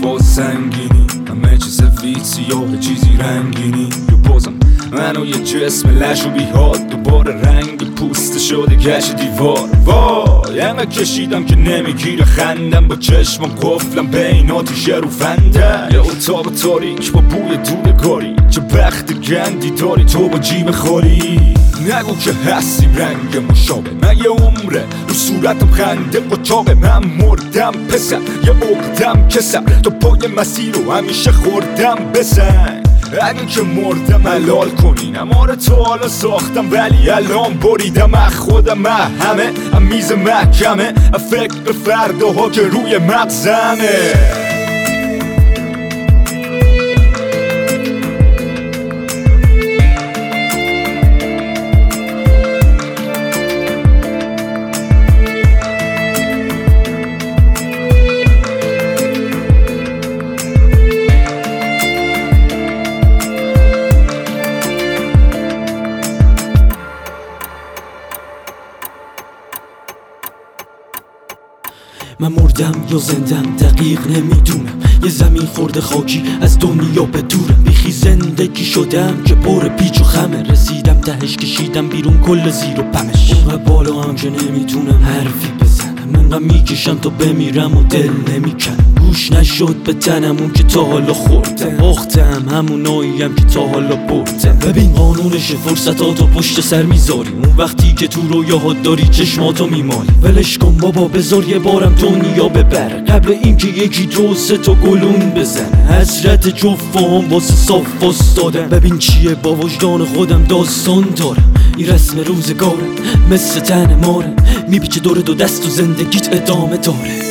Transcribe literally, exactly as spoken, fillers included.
با سنگینی، همه چیز سفید سیاه چیزی رنگینی. یا بازم منو یه جسم لش و بیهاد، دوباره رنگ پوست شده گچ دیوار. وای انقدر کشیدم که نمیگیره خندم، با چشمم قفلم بین آتیش رو فنده. یه اتاق تاریک با بوی دودگاری، چه بخت گندی داری تو با جیب خالی. نگو که هستی رنگ مشابه، من یه عمره رو صورتم خنده قچاقه. من مردم پسر یه عقدم کسر، تو پای مسیر رو همیشه خوردم بسن. اگه که مردم حلال کنین، اما رو تو حالا ساختم ولی الان بریدم. از خودم همه هم میز محکمه، فکر فرداها که روی مغزمه. من مردم یا زندم دقیق نمیدونم، یه زمین خورده خاکی از دنیا به دورم. بیخی زندگی شدم که پر پیچ و خمه، رسیدم تهش کشیدم بیرون کل زیر و پمش. اونقدر بالا هم که نمیتونم حرفی بزنم، انقدر میکشم تا بمیرم و دل نمیکنم. گوش نشد به تنم اون که تا حالا خوردم، باختم هموناییم که تا حالا بردم. ببین قانونش فرصتاتو پشت سر میذاری، اون وقتی که تو رویاهات داری چشماتو میمالی. ولش کن بابا بذار یه بارم دنیا ببره، قبل اینکه یکی دو سه تا گلون بزنه. حسرت جفام واسه صاف وستادم، ببین چیه با وجدان خودم داستان دارم. این رسم روزگارم مثل تن ماره، میپیچه دور دو دست و زندگیت ادامه داره.